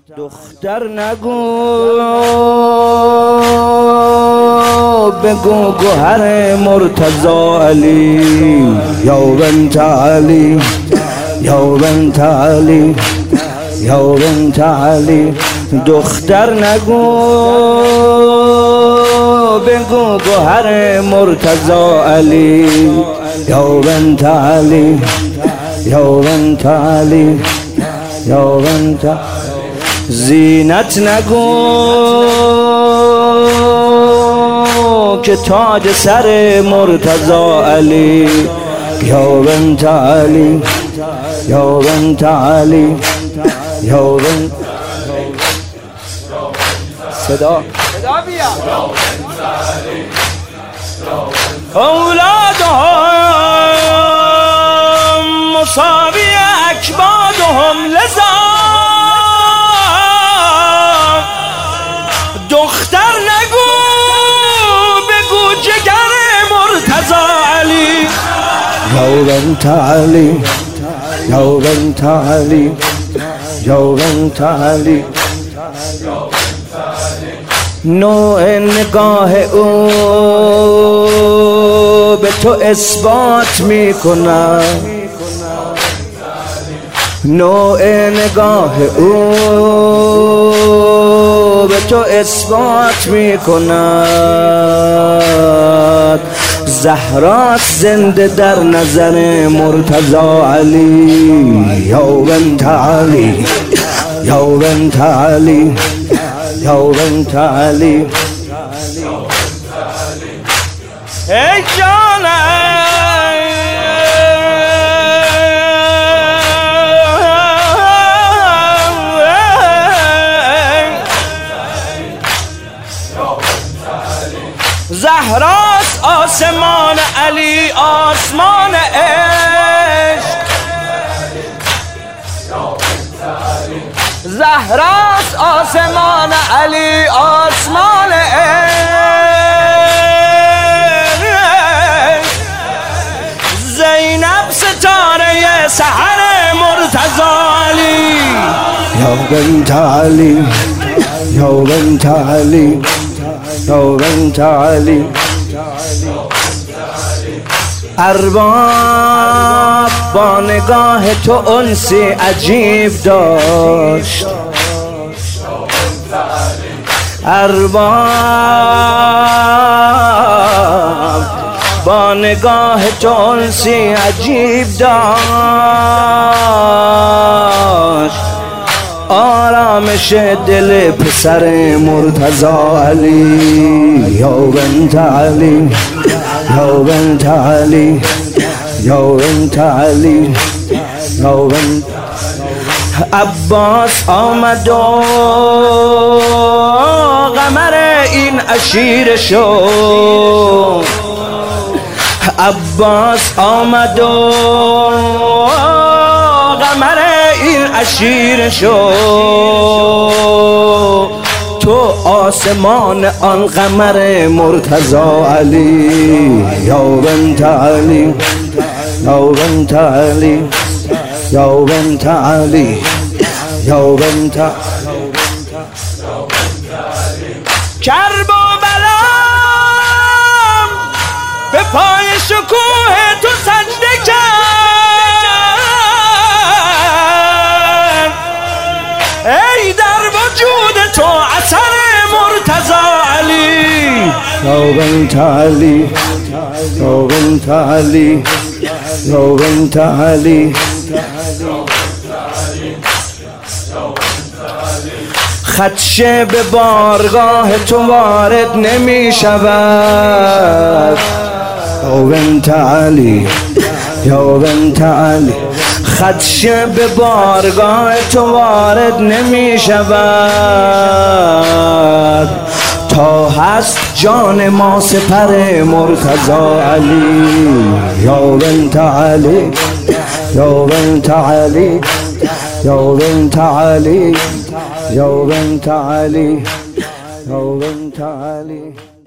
دختر نگو بگو گوهر مرتضی علی یا بنت علی یا بنت علی یا بنت علی. دختر نگو بگو گوهر مرتضی علی یا بنت علی یا بنت علی یا بنت. زینت نگو که تاج سر مرتضی علی یا بنت علی یا بنت علی یا بنت. صدا بیا. اولادهم مصابی اکبادهم لذا. دختر نگو بگو جگر مرتضی علی یا بنت علی یا بنت علی یا بنت علی. نوع نگاه او به تو اثبات می کند، نوع نگاه او به تو اثبات می کند. زهراست زنده در نظر مرتضی علی یا بنت علی یا بنت علی یا بنت علی. ای جانم زهراست آسمان علی آسمان عشق. زهراست آسمان علی آسمان عشق. زینب ستاره سحر مرتضی علی یا بنت علی یا بنت علی یا بنت علی. ارباب با نگاه تو انسی عجیب داشت، ارباب با نگاه تو انسی عجیب داشت. آرامش دل پسر مرتضی علی یا بنت علی یا بنت علی یا بنت علی یا بنت. عباس آمد و قمر این عشیر شد، عباس آمد و قمر این عشیر شد. تو آسمان آن قمر مرتضی علی یا بنت علی یا بنت علی یا بنت علی یا بنت. کرب و بلام به پای شکوه تو سجده کرد. ای در وجود تو اثر مرتضی علی یا بنت علی یا بنت علی یا بنت علی. خدشه به بارگاه تو وارد نمی شود یا بنت علی یا بنت علی. خدشه به بارگاه تو وارد نمی شود تا هست جان ما سپر مرتضی علی یا بنت علی یا بنت علی یا بنت علی یا بنت علی یا بنت علی.